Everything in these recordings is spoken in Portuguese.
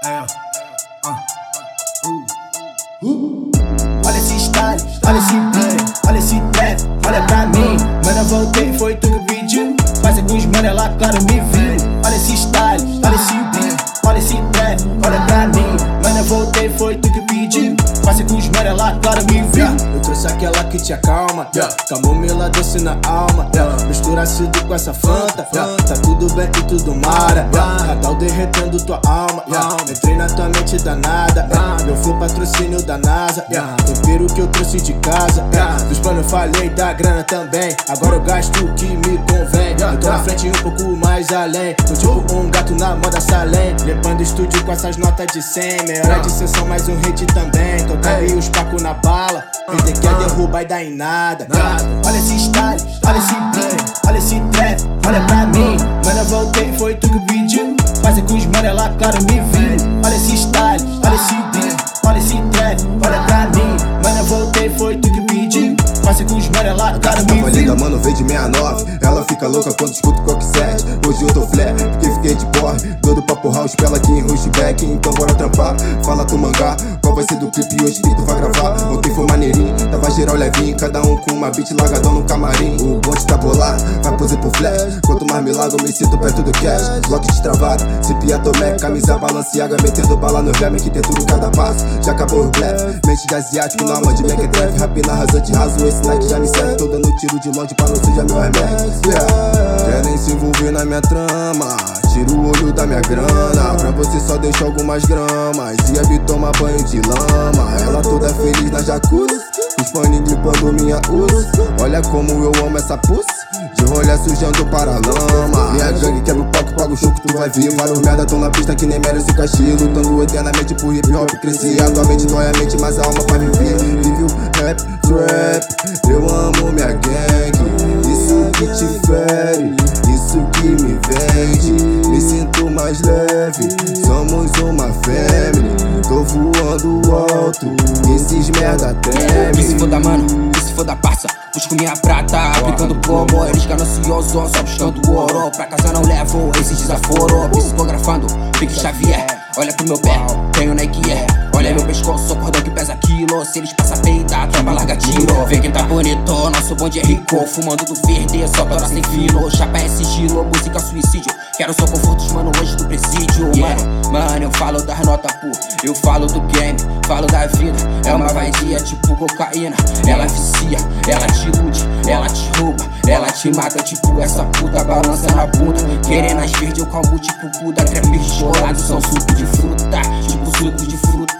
Olha esse style, olha esse beat, olha esse trap, olha pra mim. Mano, eu voltei, foi tu que pediu. Mas é com os mano, ela claro me viu. Olha esse style, olha esse beat, olha esse trap, olha pra mim. Mano, eu voltei, foi tu que pediu. Mas é com os mano, ela claro me viu. Eu trouxe aquela que te acalma, camomila doce na alma, mistura ácido com essa fanta, tá tudo bem e tudo mara, Radal derretendo tua alma, entrei na tua mente danada, meu flow patrocínio da NASA, tempero que eu trouxe de casa, dos planos eu falei da grana também, agora eu gasto o que me convém, eu tô na frente e um pouco mais além, tô tipo um gato na moda Salem, limpando o estúdio com essas notas de 100, meia hora de sessão mais um hit também, tocaria os pacos na bala, ele quer derrubar e dá em nada. Olha esse style, olha esse beat, olha esse trap, olha pra mim. Mano, eu voltei, foi tu que pediu. Mas é com os mano, ela claro me viu. Olha esse style, olha esse beat, olha esse trap, olha pra mim. Mano, eu voltei, foi tu que pediu. Mas é com os mano, ela claro me viu. Linda, mano, veio de 69. Ela fica louca quando escuta o Coque 7. Hoje eu tô flare, porque fiquei de porre. Doido pra porrar os pela aqui em Rushback. Então bora trampar, fala tu mangá. Qual vai ser do clipe hoje que tu vai gravar? Ontem foi maneirinho, tava geral levinho. Cada um com uma beat largadão no camarim. O bonde tá bolado, vai poser pro flash. Quanto mais me largo, me sinto perto do cash. Bloco destravado, se pia tomé. Camisa balanceaga, metendo bala no verme. Que tem tudo em cada passo, já acabou o blefe. Mente de asiático, na alma de mequetrefe. Rap na rasante raso, esse Nike já me serve. Tô dando tiro de longe pra não sujar meu remédio. Querem se envolver na minha trama, tira o olho da minha grana. Pra você só deixa algumas gramas. E a Bi toma banho de lama. Ela toda feliz na jacuzzi, os paninhos limpando minha uso. Olha como eu amo essa pussy, de rolha sujando para a lama. Minha gangue quebra o palco, paga o show que tu vai ver. Vários merda tão na pista que nem meros e cachê. Lutando eternamente por hip hop. Cresci atualmente, dói a mente, mas a alma pra viver. Vive o rap, trap, eu amo minha gangue. Isso que te fere, isso que me vende. Me sinto mais leve, somos uma family. Tô voando alto, esses merda treme. Que se foda, mano, que se foda, parça. Busco minha prata, aplicando plomo. Eles gananciosos, só buscando ouro. Pra casa não levo esses desaforos. Psicografando, Pique Xavier. Olha pro meu pé, tenho Nike Air. Olha meu pescoço, cordão que pesa quilo. Se eles passam peita, a tropa larga tiro. Vê quem tá bonito, nosso bonde é rico. Fumando do verde, só tora sem filo. Chapa é sigilo, música suicídio. Quero só confortos, mano, hoje do presídio. Mano, eu falo das notas, pô. Eu falo do game, falo da vida. É uma vadia tipo cocaína. Ela vicia, ela te ilude, ela te rouba, ela te mata. Tipo essa puta balança na bunda. Querendo as verdes, eu calmo tipo Buda. Trap chorado, são suco de fruta. Tipo suco de fruta.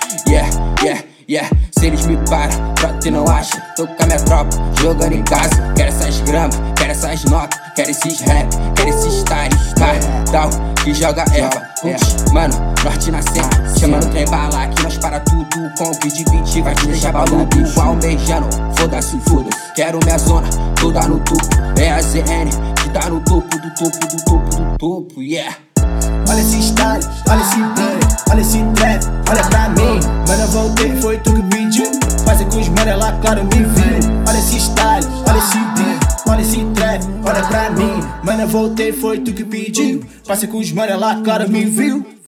Yeah. Se eles me param, tu não acha? Tô com a minha tropa, jogando em casa. Quero essas gramas, quero essas notas. Quero esses rap, quero esses style. Tal, que joga erva. Mano, norte na cena. Chamando trem bala, aqui nós para tudo. Com o que de 20 vai te deixar baludo. Igual beijando, foda-se, foda. Quero minha zona, toda no topo. É a ZN, que tá no topo do topo do topo do topo, yeah. Olha esse style, olha esse beat, olha esse trap, olha pra mim. Mano, eu voltei, foi tu que pediu. Mas é com os mano, ela claro me viu. Olha esse style, olha esse beat, olha esse trap, olha pra mim. Mano, eu voltei, foi tu que pediu. Mas é com os mano, ela claro me viu.